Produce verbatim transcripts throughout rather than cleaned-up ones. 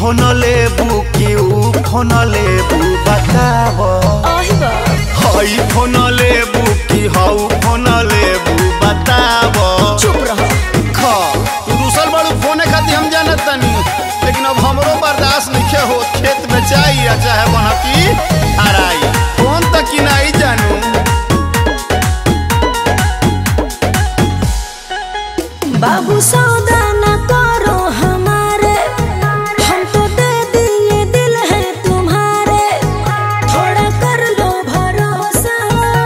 Phone लेबू कि ऊ फोन लेबू बताब। हई फोन लेबू कि हऊ फोन लेबू बताब। चुप रहो। खा दूसर बड़ू फोने खाती हम जानत तनी, लेकिन अब हमरो बर्दाश्त नहीं हो। खेत में चाहिए चाहे बनकी हराई फोन तक की नहीं जानू। बाबू सौदा न करो हमारे, हम तो दे दिए दिल है तुम्हारे। थोड़ा कर लो भरोसा,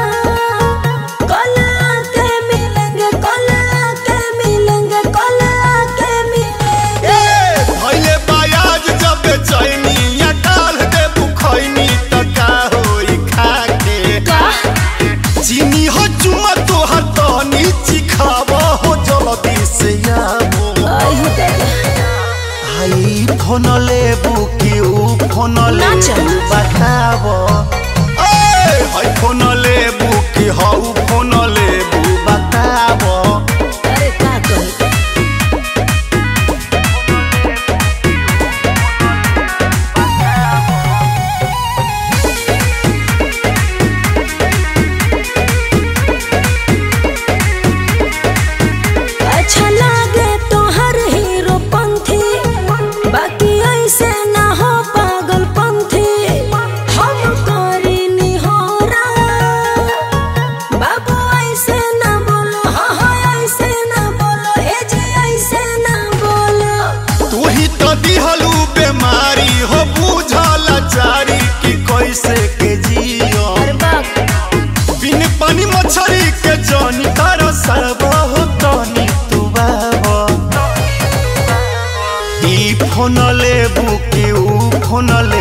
कल आके मिलेंगे, कल आके मिलेंगे, कल आके मिलेंगे। भइले बायाज जब बेचैनी या काल दे बुखैनी त का होई खाके। का चीनी हो चुमा तोहर तहनी चिखाब हो जल्दी से आबो। हाई फोन लेबू कि ऊ फोन लेबू बताब। हाई फोन लेबू कि हऊ फोन लेबू बताब। अरे का कही अच्छा लागे तो हर हीरो पंथी, बाकी ऐसे ना हो पागल पंथी। हम करी नी हो बाबू ऐसे ना बोलो, हाँ हाँ ऐसे ना बोलो, ए जी ऐसे ना बोलो। तू ही तो दिहलू बेमारी हो बुझल चारी कि कैसे के जियो। अरे बाप बिन पानी मछरी के जानी तारा सब हो तनी तू बाबा। ई फोन लेबू कि ऊ फोन ले